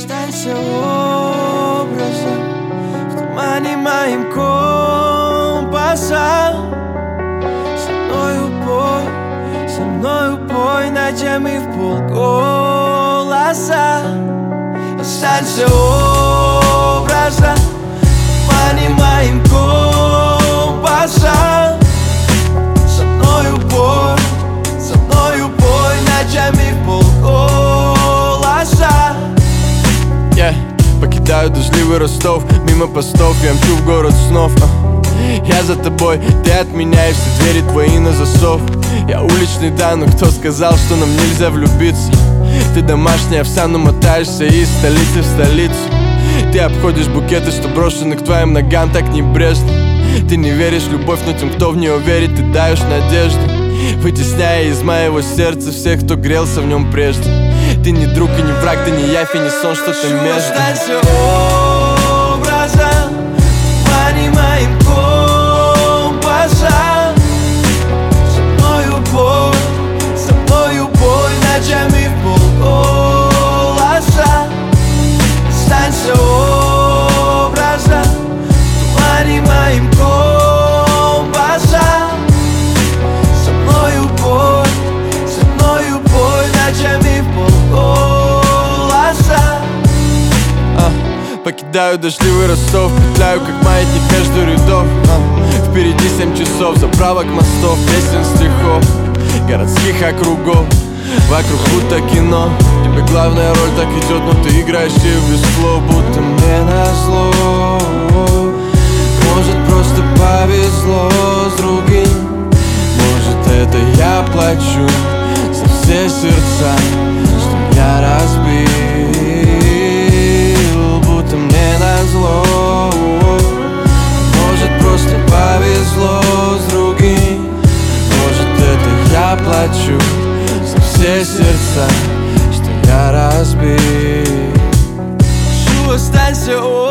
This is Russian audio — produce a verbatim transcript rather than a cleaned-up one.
Останься образом в тумане моим компаса. Со мною пой, со мною пой ночами в полголоса. Останься образом в тумане моим компаса. Со мною пой, со мною пой ночами в полголоса. Yeah. Покидаю дождливый Ростов, мимо постов я мчу в город снов. uh. Я за тобой, ты от меня, и все двери твои на засов. Я уличный, да, но кто сказал, что нам нельзя влюбиться? Ты домашняя овса, но мотаешься из столицы в столицу. Ты обходишь букеты, что брошены к твоим ногам так небрежно. Ты не веришь в любовь, но тем, кто в нее верит, ты даешь надежду, вытесняя из моего сердца всех, кто грелся в нем прежде. Ты не друг и не враг, ты не явь и не сон, что-то между. Останься образом в тумане моим компаса. Со мною пой, со мною пой ночами в полголоса. Останься образом в тумане моим компаса. Со мною пой, со мною пой ночами в полголоса. а, Покидаю дождливый Ростов, петляю как маятник между рядов. а, Впереди семь часов, заправок мостов, песен, стихов, городских округов. Вокруг будто кино, тебе главная роль так идет, но ты играешь ее без слов, будто мне назло. Может, просто повезло с другим, может, это я плачу за все сердца, что я разбил, будто мне назло. Может, просто повезло с другим, может, это я плачу за все сердца, что я разбил. Останься